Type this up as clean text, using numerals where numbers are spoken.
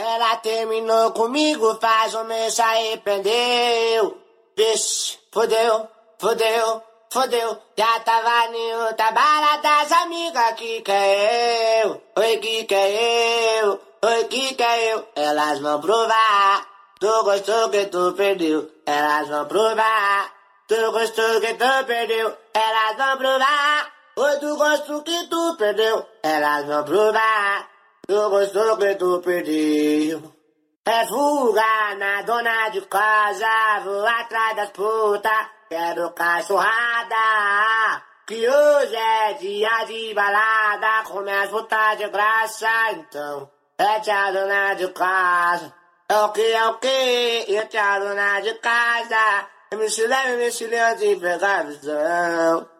Ela terminou comigo, faz um mês se arrependeu. Vixe, fodeu, fodeu, fodeu. Já tava em outra balada das amigas, que é eu? Oi, que é eu? Oi, que é eu? Elas vão provar, tu gostou que tu perdeu. Elas vão provar, tu gostou que tu perdeu. Elas vão provar, oi, tu gostou que tu perdeu. Elas vão provar, tu gostou que tu perdeu. É fuga na dona de casa, vou atrás das putas, quero cachorrada. Que hoje é dia de balada, começa a putas de graça, então é tia dona de casa. É o que, e tia dona de casa. Me silêncio de pegar visão.